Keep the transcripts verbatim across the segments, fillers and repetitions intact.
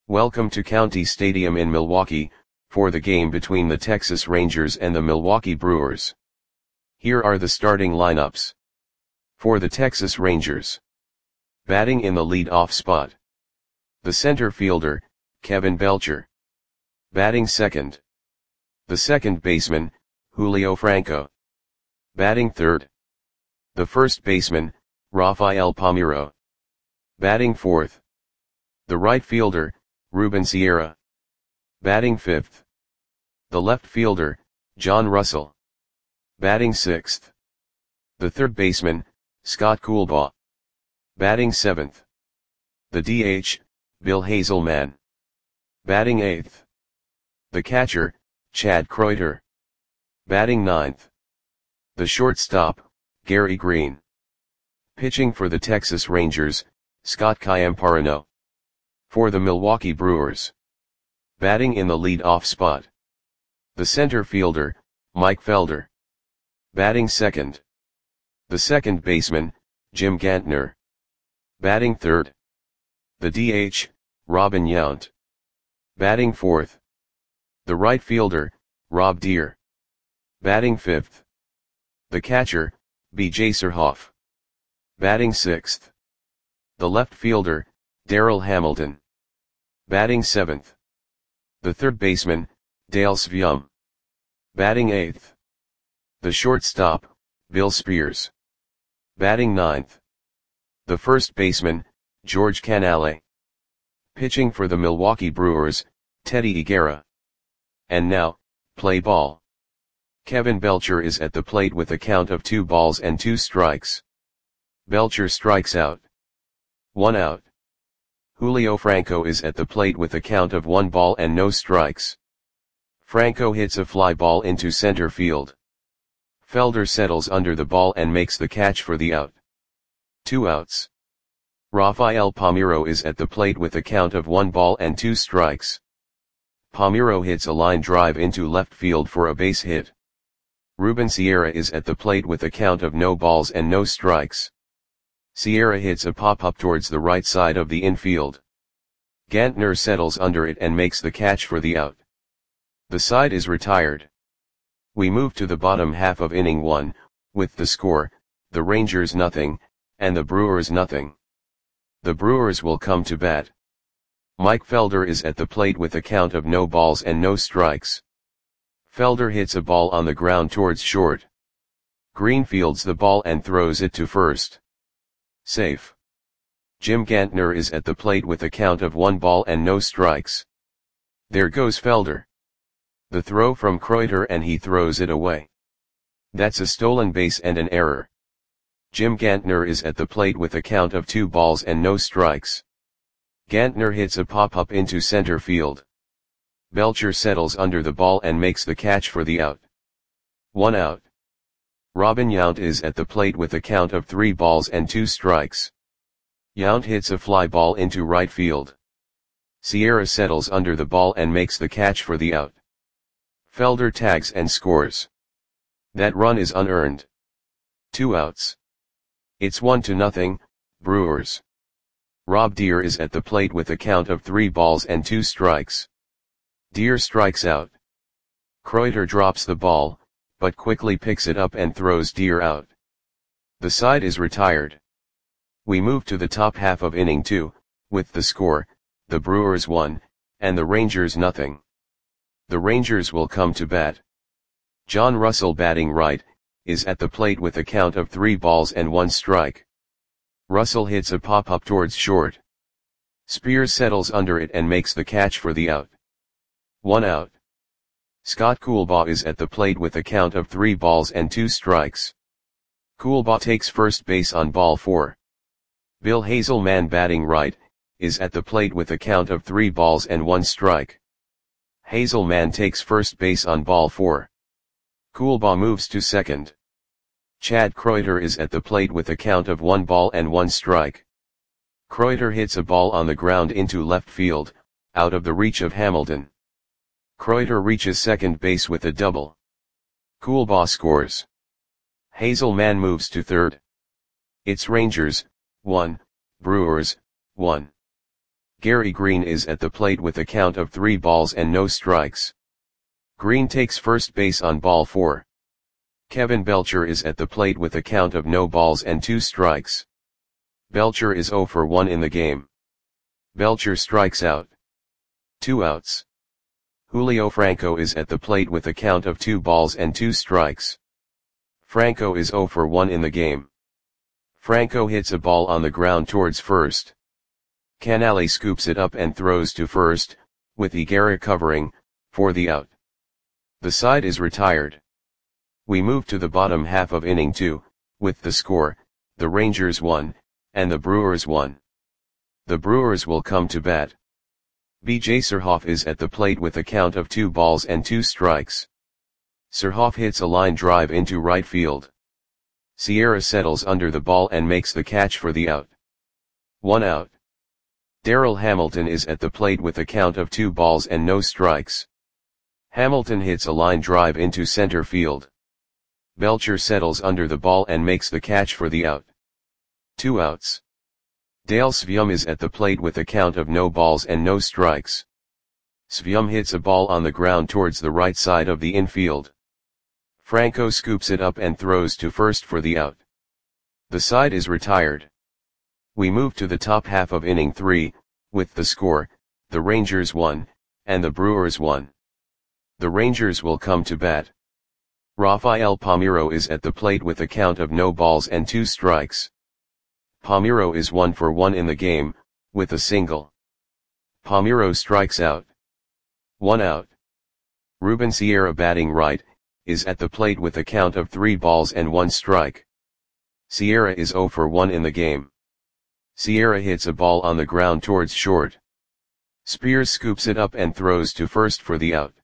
Welcome to County Stadium in Milwaukee, for the game between the Texas Rangers and the Milwaukee Brewers. Here are the starting lineups. For the Texas Rangers. Batting in the lead-off spot. The center fielder, Kevin Belcher. Batting second. The second baseman, Julio Franco. Batting third. The first baseman, Rafael Palmeiro. Batting fourth. The right fielder, Ruben Sierra. Batting fifth. The left fielder, John Russell. Batting sixth. The third baseman, Scott Coolbaugh. Batting seventh. The D H, Bill Hazelman. Batting eighth. The catcher, Chad Kreuter. Batting ninth. The shortstop, Gary Green. Pitching for the Texas Rangers, Scott Chiamparino. For the Milwaukee Brewers. Batting in the lead-off spot. The center fielder, Mike Felder. Batting second. The second baseman, Jim Gantner. Batting third. The D H, Robin Yount. Batting fourth. The right fielder, Rob Deer. Batting fifth. The catcher, B J Surhoff. Batting sixth. The left fielder, Darryl Hamilton. Batting seventh. The third baseman, Dale Sveum. Batting eighth. The shortstop, Bill Spears. Batting ninth. The first baseman, George Canale. Pitching for the Milwaukee Brewers, Teddy Higuera. And now, play ball. Kevin Belcher is at the plate with a count of two balls and two strikes. Belcher strikes out. One out. Julio Franco is at the plate with a count of one ball and no strikes. Franco hits a fly ball into center field. Felder settles under the ball and makes the catch for the out. Two outs. Rafael Palmeiro is at the plate with a count of one ball and two strikes. Palmeiro hits a line drive into left field for a base hit. Ruben Sierra is at the plate with a count of no balls and no strikes. Sierra hits a pop-up towards the right side of the infield. Gantner settles under it and makes the catch for the out. The side is retired. We move to the bottom half of inning one, with the score, the Rangers nothing, and the Brewers nothing. The Brewers will come to bat. Mike Felder is at the plate with a count of no balls and no strikes. Felder hits a ball on the ground towards short. Green fields the ball and throws it to first. Safe. Jim Gantner is at the plate with a count of one ball and no strikes. There goes Felder. The throw from Kreuter and he throws it away. That's a stolen base and an error. Jim Gantner is at the plate with a count of two balls and no strikes. Gantner hits a pop-up into center field. Belcher settles under the ball and makes the catch for the out. One out. Robin Yount is at the plate with a count of three balls and two strikes. Yount hits a fly ball into right field. Sierra settles under the ball and makes the catch for the out. Felder tags and scores. That run is unearned. Two outs. It's one to nothing, Brewers. Rob Deer is at the plate with a count of three balls and two strikes. Deer strikes out. Kreuter drops the ball, but quickly picks it up and throws Deer out. The side is retired. We move to the top half of inning two, with the score, the Brewers one, and the Rangers nothing. The Rangers will come to bat. John Russell batting right, is at the plate with a count of three balls and one strike. Russell hits a pop-up towards short. Spears settles under it and makes the catch for the out. One out. Scott Coolbaugh is at the plate with a count of three balls and two strikes. Coolbaugh takes first base on ball four. Bill Hazelman batting right, is at the plate with a count of three balls and one strike. Hazelman takes first base on ball four. Coolbaugh moves to second. Chad Kreuter is at the plate with a count of one ball and one strike. Kreuter hits a ball on the ground into left field, out of the reach of Hamilton. Kreuter reaches second base with a double. Coolbaugh scores. Hazelman moves to third. It's Rangers, one, Brewers, one. Gary Green is at the plate with a count of three balls and no strikes. Green takes first base on ball four. Kevin Belcher is at the plate with a count of no balls and two strikes. Belcher is zero for one in the game. Belcher strikes out. Two outs. Julio Franco is at the plate with a count of two balls and two strikes. Franco is zero for one in the game. Franco hits a ball on the ground towards first. Canale scoops it up and throws to first, with Higuera covering, for the out. The side is retired. We move to the bottom half of inning two, with the score, the Rangers won, and the Brewers won. The Brewers will come to bat. B J Surhoff is at the plate with a count of two balls and two strikes. Surhoff hits a line drive into right field. Sierra settles under the ball and makes the catch for the out. One out. Darryl Hamilton is at the plate with a count of two balls and no strikes. Hamilton hits a line drive into center field. Belcher settles under the ball and makes the catch for the out. Two outs. Dale Svium is at the plate with a count of no balls and no strikes. Svium hits a ball on the ground towards the right side of the infield. Franco scoops it up and throws to first for the out. The side is retired. We move to the top half of inning three, with the score, the Rangers won, and the Brewers won. The Rangers will come to bat. Rafael Palmeiro is at the plate with a count of no balls and two strikes. Palmeiro is one for one in the game, with a single. Palmeiro strikes out. One out. Ruben Sierra, batting right, is at the plate with a count of three balls and one strike. Sierra is zero for one in the game. Sierra hits a ball on the ground towards short. Spears scoops it up and throws to first for the out.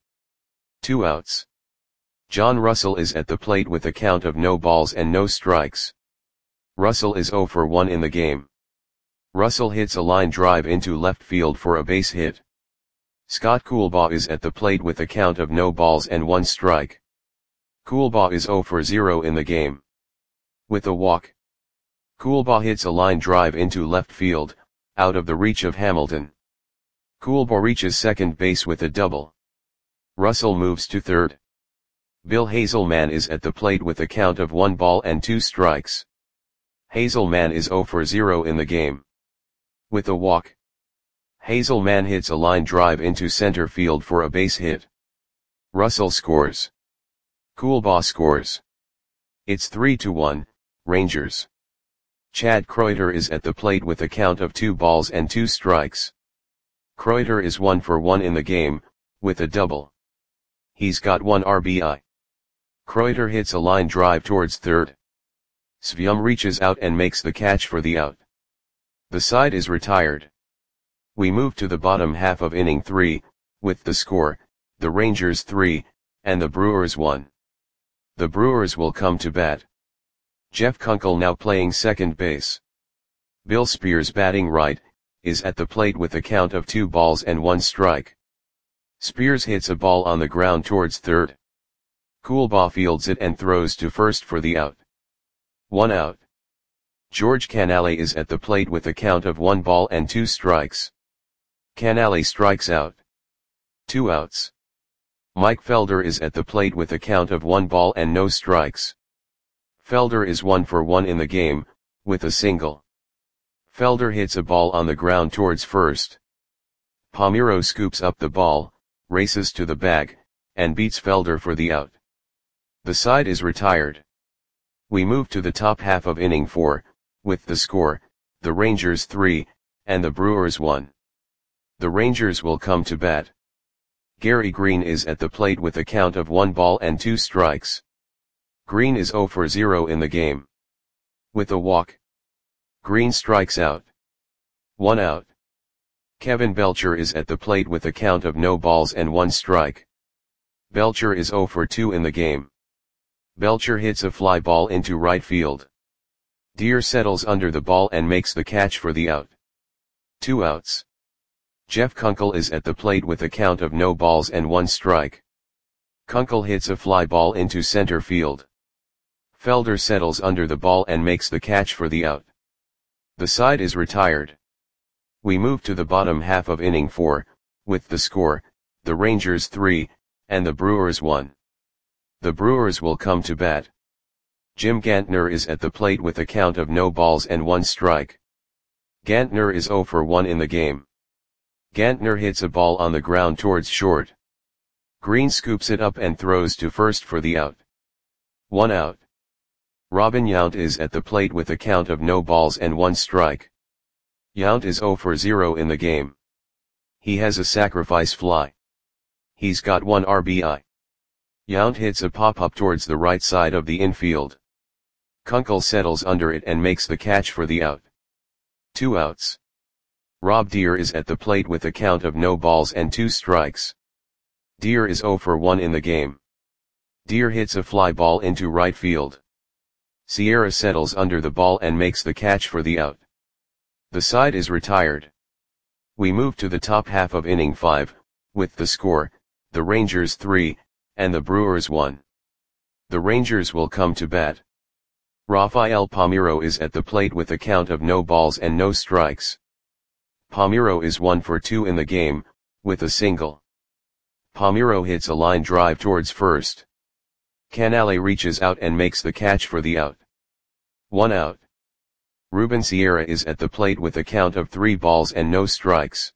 Two outs. John Russell is at the plate with a count of no balls and no strikes. Russell is zero for one in the game. Russell hits a line drive into left field for a base hit. Scott Coolbaugh is at the plate with a count of no balls and one strike. Coolbaugh is zero for zero in the game. With a walk. Coolbaugh hits a line drive into left field, out of the reach of Hamilton. Coolbaugh reaches second base with a double. Russell moves to third. Bill Hazelman is at the plate with a count of one ball and two strikes. Hazelman is zero for zero in the game. With a walk. Hazelman hits a line drive into center field for a base hit. Russell scores. Coolbaugh scores. It's three to one, Rangers. Chad Kreuter is at the plate with a count of two balls and two strikes. Kreuter is one for one in the game, with a double. He's got one R B I. Kreuter hits a line drive towards third. Svium reaches out and makes the catch for the out. The side is retired. We move to the bottom half of inning three, with the score, the Rangers three, and the Brewers one. The Brewers will come to bat. Jeff Kunkel, now playing second base. Bill Spears, batting right, is at the plate with a count of two balls and one strike. Spears hits a ball on the ground towards third. Coolbaugh fields it and throws to first for the out. One out. George Canale is at the plate with a count of one ball and two strikes. Canale strikes out. Two outs. Mike Felder is at the plate with a count of one ball and no strikes. Felder is one for one in the game, with a single. Felder hits a ball on the ground towards first. Palmeiro scoops up the ball, races to the bag, and beats Felder for the out. The side is retired. We move to the top half of inning four, with the score, the Rangers three, and the Brewers one. The Rangers will come to bat. Gary Green is at the plate with a count of one ball and two strikes. Green is zero for zero in the game. With a walk. Green strikes out. One out. Kevin Belcher is at the plate with a count of no balls and one strike. Belcher is zero for two in the game. Belcher hits a fly ball into right field. Deer settles under the ball and makes the catch for the out. Two outs. Jeff Kunkel is at the plate with a count of no balls and one strike. Kunkel hits a fly ball into center field. Felder settles under the ball and makes the catch for the out. The side is retired. We move to the bottom half of inning four, with the score, the Rangers three, and the Brewers one. The Brewers will come to bat. Jim Gantner is at the plate with a count of no balls and one strike. Gantner is oh for one in the game. Gantner hits a ball on the ground towards short. Green scoops it up and throws to first for the out. One out. Robin Yount is at the plate with a count of no balls and one strike. Yount is oh for zero in the game. He has a sacrifice fly. He's got one R B I. Yount hits a pop-up towards the right side of the infield. Kunkel settles under it and makes the catch for the out. Two outs. Rob Deer is at the plate with a count of no balls and two strikes. Deer is oh for one in the game. Deer hits a fly ball into right field. Sierra settles under the ball and makes the catch for the out. The side is retired. We move to the top half of inning five, with the score, the Rangers three, and the Brewers one. The Rangers will come to bat. Rafael Palmeiro is at the plate with a count of no balls and no strikes. Palmeiro is one for two in the game, with a single. Palmeiro hits a line drive towards first. Canale reaches out and makes the catch for the out. One out. Ruben Sierra is at the plate with a count of three balls and no strikes.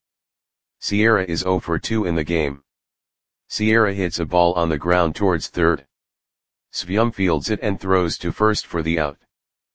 Sierra is oh for two in the game. Sierra hits a ball on the ground towards third. Svium fields it and throws to first for the out.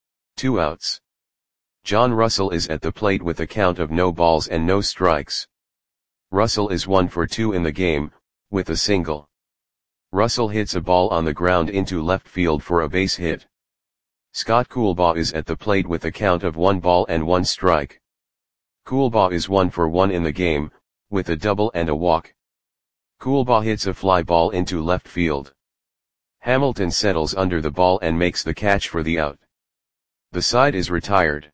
Two outs. John Russell is at the plate with a count of no balls and no strikes. Russell is one for two in the game, with a single. Russell hits a ball on the ground into left field for a base hit. Scott Coolbaugh is at the plate with a count of one ball and one strike. Coolbaugh is one for one in the game, with a double and a walk. Coolbaugh hits a fly ball into left field. Hamilton settles under the ball and makes the catch for the out. The side is retired.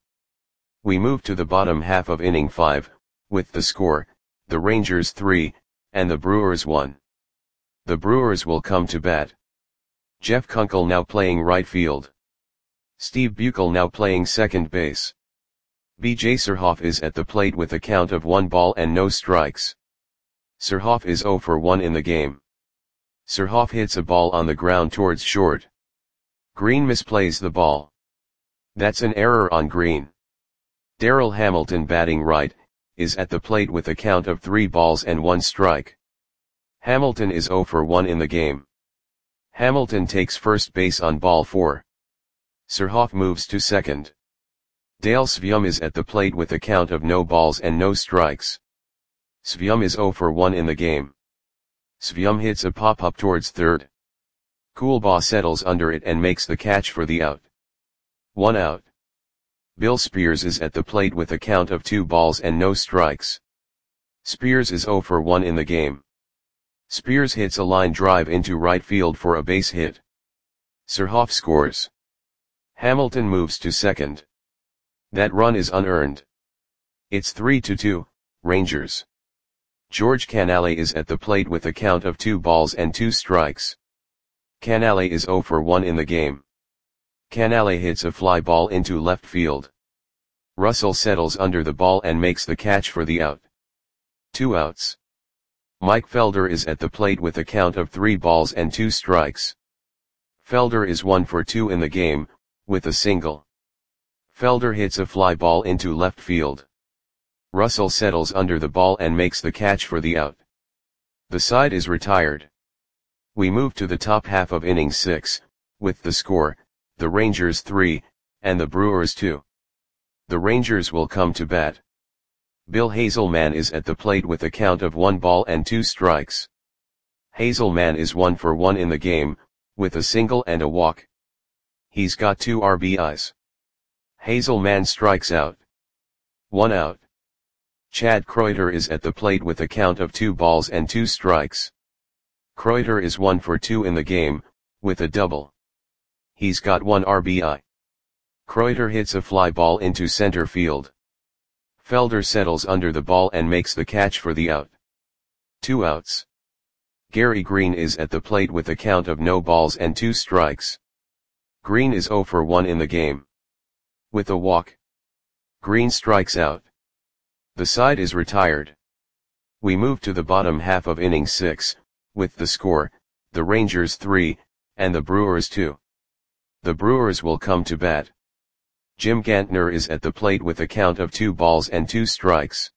We move to the bottom half of inning five, with the score, the Rangers three, and the Brewers one. The Brewers will come to bat. Jeff Kunkel now playing right field. Steve Buechel now playing second base. B J Surhoff is at the plate with a count of one ball and no strikes. Surhoff is oh for one in the game. Surhoff hits a ball on the ground towards short. Green misplays the ball. That's an error on Green. Darrell Hamilton batting right, is at the plate with a count of three balls and one strike. Hamilton is oh for one in the game. Hamilton takes first base on ball four. Surhoff moves to second. Dale Svium is at the plate with a count of no balls and no strikes. Svium is oh for one in the game. Svium hits a pop-up towards third. Coolbaugh settles under it and makes the catch for the out. One out. Bill Spears is at the plate with a count of two balls and no strikes. Spears is oh for one in the game. Spears hits a line drive into right field for a base hit. Surhoff scores. Hamilton moves to second. That run is unearned. It's three to two, Rangers. George Canale is at the plate with a count of two balls and two strikes. Canale is oh for one in the game. Canale hits a fly ball into left field. Russell settles under the ball and makes the catch for the out. Two outs. Mike Felder is at the plate with a count of three balls and two strikes. Felder is one for two in the game, with a single. Felder hits a fly ball into left field. Russell settles under the ball and makes the catch for the out. The side is retired. We move to the top half of inning six, with the score, the Rangers three, and the Brewers two. The Rangers will come to bat. Bill Hazelman is at the plate with a count of one ball and two strikes. Hazelman is one for one in the game, with a single and a walk. He's got two R B Is. Hazelman strikes out. One out. Chad Kreuter is at the plate with a count of two balls and two strikes. Kreuter is one for two in the game, with a double. He's got one R B I. Kreuter hits a fly ball into center field. Felder settles under the ball and makes the catch for the out. Two outs. Gary Green is at the plate with a count of no balls and two strikes. Green is oh for one in the game. With a walk. Green strikes out. The side is retired. We move to the bottom half of inning six, with the score, the Rangers three, and the Brewers two. The Brewers will come to bat. Jim Gantner is at the plate with a count of two balls and two strikes.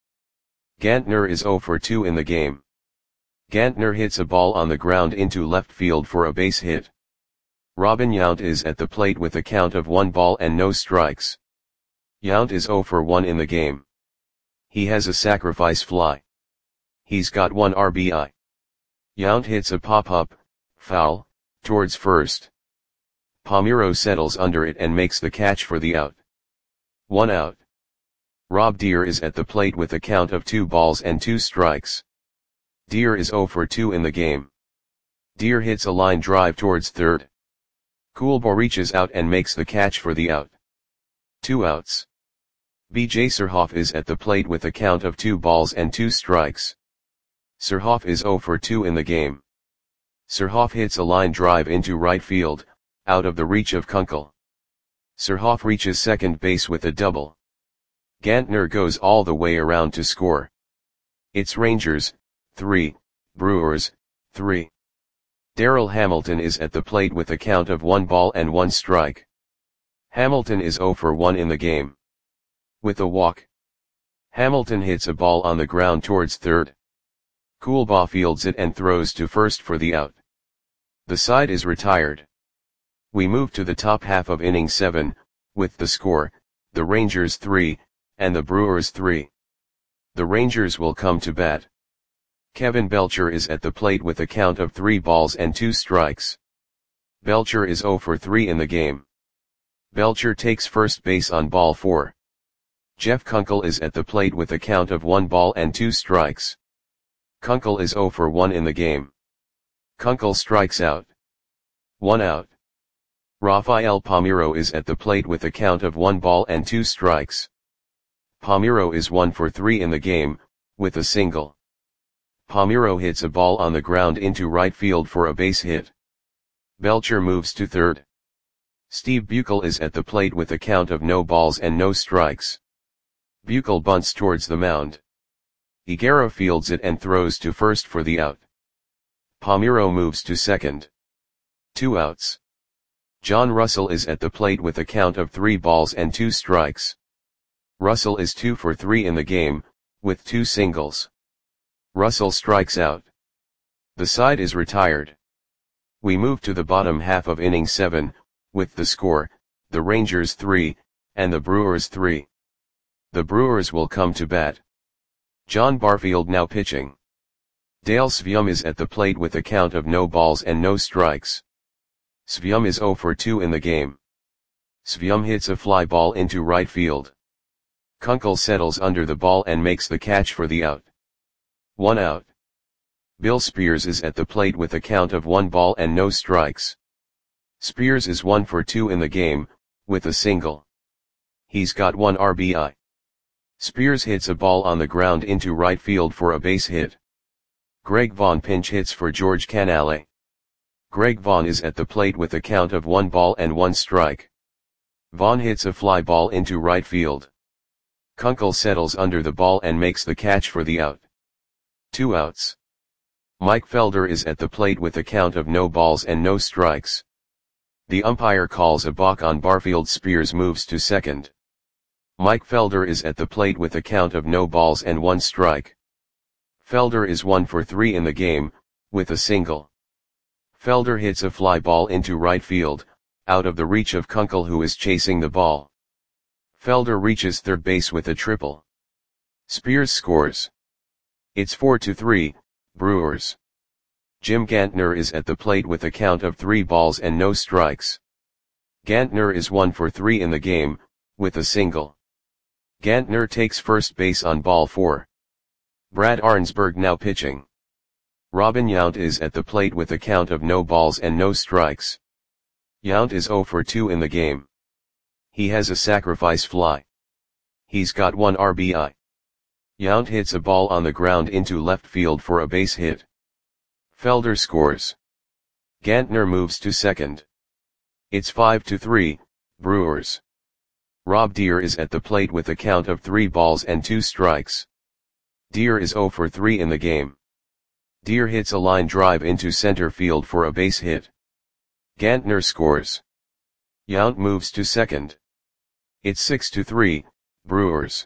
Gantner is oh for two in the game. Gantner hits a ball on the ground into left field for a base hit. Robin Yount is at the plate with a count of one ball and no strikes. Yount is oh for one in the game. He has a sacrifice fly. He's got one R B I. Yount hits a pop-up, foul, towards first. Palmeiro settles under it and makes the catch for the out. One out. Rob Deer is at the plate with a count of two balls and two strikes. Deer is oh for two in the game. Deer hits a line drive towards third. Coolbaugh reaches out and makes the catch for the out. Two outs. B J Surhoff is at the plate with a count of two balls and two strikes. Surhoff is oh for two in the game. Surhoff hits a line drive into right field, out of the reach of Kunkel. Surhoff reaches second base with a double. Gantner goes all the way around to score. It's Rangers, three, Brewers, three. Darryl Hamilton is at the plate with a count of one ball and one strike. Hamilton is oh for one in the game. With a walk. Hamilton hits a ball on the ground towards third. Coolbaugh fields it and throws to first for the out. The side is retired. We move to the top half of inning seven, with the score, the Rangers three, and the Brewers three. The Rangers will come to bat. Kevin Belcher is at the plate with a count of three balls and two strikes. Belcher is oh for three in the game. Belcher takes first base on ball four. Jeff Kunkel is at the plate with a count of one ball and two strikes. Kunkel is oh for one in the game. Kunkel strikes out. One out. Rafael Palmeiro is at the plate with a count of one ball and two strikes. Palmeiro is one for three in the game, with a single. Palmeiro hits a ball on the ground into right field for a base hit. Belcher moves to third. Steve Buechel is at the plate with a count of no balls and no strikes. Buechel bunts towards the mound. Higuera fields it and throws to first for the out. Palmeiro moves to second. Two outs. John Russell is at the plate with a count of three balls and two strikes. Russell is two for three in the game, with two singles. Russell strikes out. The side is retired. We move to the bottom half of inning seven, with the score, the Rangers three, and the Brewers three. The Brewers will come to bat. John Barfield now pitching. Dale Sveum is at the plate with a count of no balls and no strikes. Sveum is oh for two in the game. Sveum hits a fly ball into right field. Kunkel settles under the ball and makes the catch for the out. One out. Bill Spears is at the plate with a count of one ball and no strikes. Spears is one for two in the game, with a single. He's got one R B I. Spears hits a ball on the ground into right field for a base hit. Greg Vaughn pinch hits for George Canale. Greg Vaughn is at the plate with a count of one ball and one strike. Vaughn hits a fly ball into right field. Kunkel settles under the ball and makes the catch for the out. Two outs. Mike Felder is at the plate with a count of no balls and no strikes. The umpire calls a balk on Barfield. Spears moves to second. Mike Felder is at the plate with a count of no balls and one strike. Felder is one for three in the game, with a single. Felder hits a fly ball into right field, out of the reach of Kunkel, who is chasing the ball. Felder reaches third base with a triple. Spears scores. It's four to three, Brewers. Jim Gantner is at the plate with a count of three balls and no strikes. Gantner is one for three in the game, with a single. Gantner takes first base on ball four. Brad Arnsberg now pitching. Robin Yount is at the plate with a count of no balls and no strikes. Yount is oh for two in the game. He has a sacrifice fly. He's got one R B I. Yount hits a ball on the ground into left field for a base hit. Felder scores. Gantner moves to second. It's five to three, Brewers. Rob Deer is at the plate with a count of three balls and two strikes. Deer is zero for three in the game. Deer hits a line drive into center field for a base hit. Gantner scores. Yount moves to second. It's six to three, Brewers.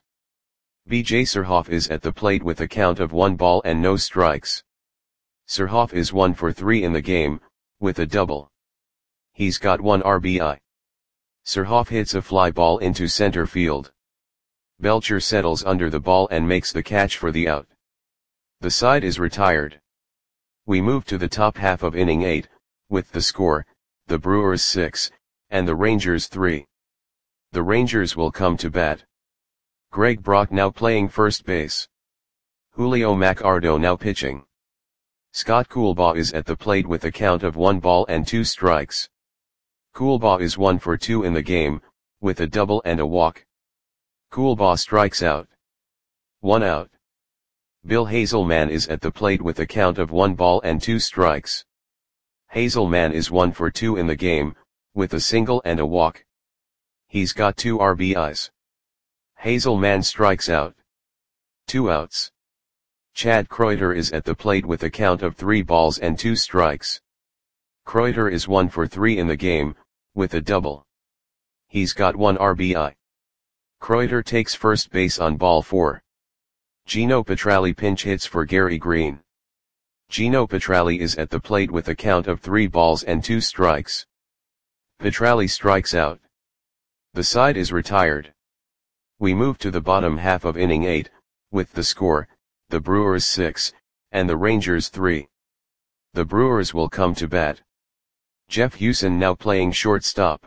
B J Surhoff is at the plate with a count of one ball and no strikes. Surhoff is one for three in the game, with a double. He's got one R B I. Surhoff hits a fly ball into center field. Belcher settles under the ball and makes the catch for the out. The side is retired. We move to the top half of inning eight, with the score, the Brewers six, and the Rangers three. The Rangers will come to bat. Greg Brock now playing first base. Julio Macardo now pitching. Scott Coolbaugh is at the plate with a count of one ball and two strikes. Coolbaugh is one for two in the game, with a double and a walk. Coolbaugh strikes out. One out. Bill Hazelman is at the plate with a count of one ball and two strikes. Hazelman is one for two in the game, with a single and a walk. He's got two R B Is. Hazelman strikes out. Two outs. Chad Kreuter is at the plate with a count of three balls and two strikes. Kreuter is one for three in the game, with a double. He's got one R B I. Kreuter takes first base on ball four. Gino Petralli pinch hits for Gary Green. Gino Petralli is at the plate with a count of three balls and two strikes. Petralli strikes out. The side is retired. We move to the bottom half of inning eight, with the score, the Brewers six, and the Rangers three. The Brewers will come to bat. Jeff Hewson now playing shortstop.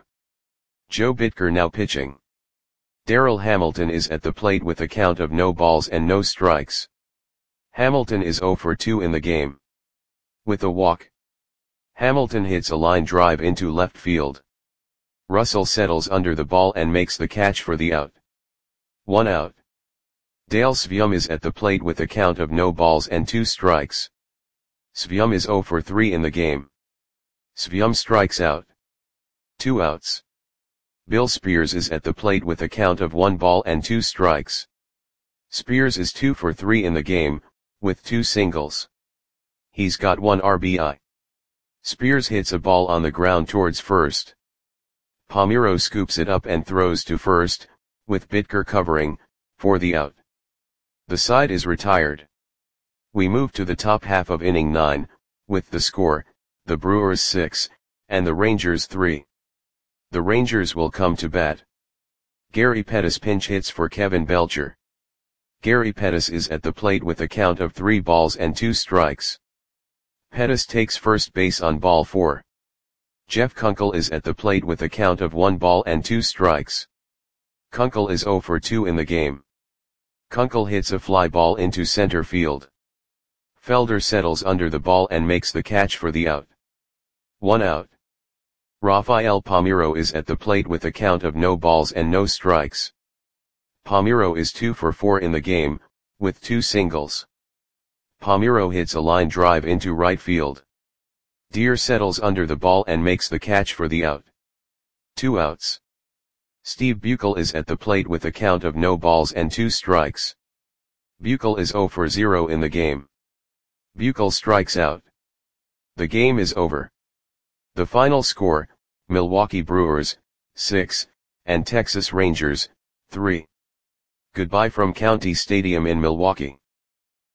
Joe Bitker now pitching. Darryl Hamilton is at the plate with a count of no balls and no strikes. Hamilton is zero for two in the game. With a walk. Hamilton hits a line drive into left field. Russell settles under the ball and makes the catch for the out. One out. Dale Sveum is at the plate with a count of no balls and two strikes. Sveum is zero for three in the game. Sveum strikes out. Two outs. Bill Spears is at the plate with a count of one ball and two strikes. Spears is two for three in the game, with two singles. He's got one R B I. Spears hits a ball on the ground towards first. Palmeiro scoops it up and throws to first, with Bitker covering, for the out. The side is retired. We move to the top half of inning nine, with the score, the Brewers six, and the Rangers three. The Rangers will come to bat. Gary Pettis pinch hits for Kevin Belcher. Gary Pettis is at the plate with a count of three balls and two strikes. Pettis takes first base on ball four. Jeff Kunkel is at the plate with a count of one ball and two strikes. Kunkel is zero for two in the game. Kunkel hits a fly ball into center field. Felder settles under the ball and makes the catch for the out. One out. Rafael Palmeiro is at the plate with a count of no balls and no strikes. Palmeiro is two for four in the game, with two singles. Palmeiro hits a line drive into right field. Deer settles under the ball and makes the catch for the out. Two outs. Steve Buechel is at the plate with a count of no balls and two strikes. Buechel is zero for zero in the game. Buechel strikes out. The game is over. The final score, Milwaukee Brewers, six, and Texas Rangers, three. Goodbye from County Stadium in Milwaukee.